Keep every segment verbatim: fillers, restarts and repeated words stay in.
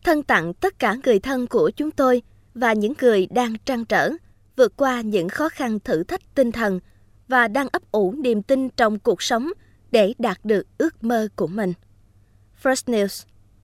Thân tặng tất cả người thân của chúng tôi và những người đang trăn trở, vượt qua những khó khăn thử thách tinh thần và đang ấp ủ niềm tin trong cuộc sống để đạt được ước mơ của mình. First News.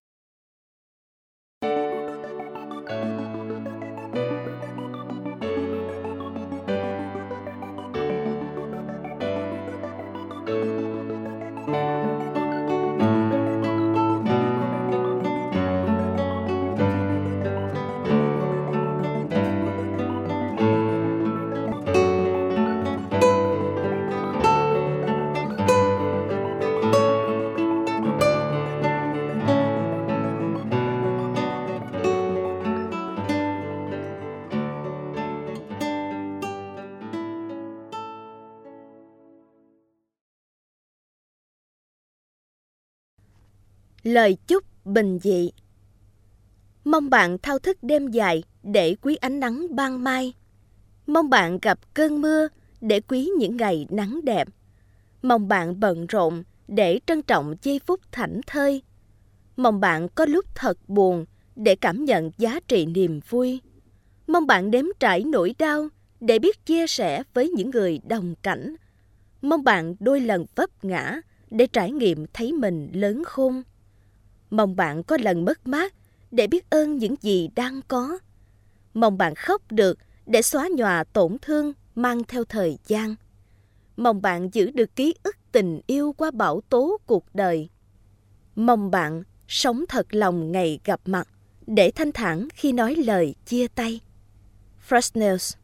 Lời chúc bình dị. Mong bạn thao thức đêm dài để quý ánh nắng ban mai. Mong bạn gặp cơn mưa để quý những ngày nắng đẹp. Mong bạn bận rộn để trân trọng giây phút thảnh thơi. Mong bạn có lúc thật buồn để cảm nhận giá trị niềm vui. Mong bạn nếm trải nỗi đau để biết chia sẻ với những người đồng cảnh. Mong bạn đôi lần vấp ngã để trải nghiệm thấy mình lớn khôn. Mong bạn có lần mất mát để biết ơn những gì đang có. Mong bạn khóc được để xóa nhòa tổn thương mang theo thời gian. Mong bạn giữ được ký ức tình yêu qua bão tố cuộc đời. Mong bạn sống thật lòng ngày gặp mặt để thanh thản khi nói lời chia tay. First News.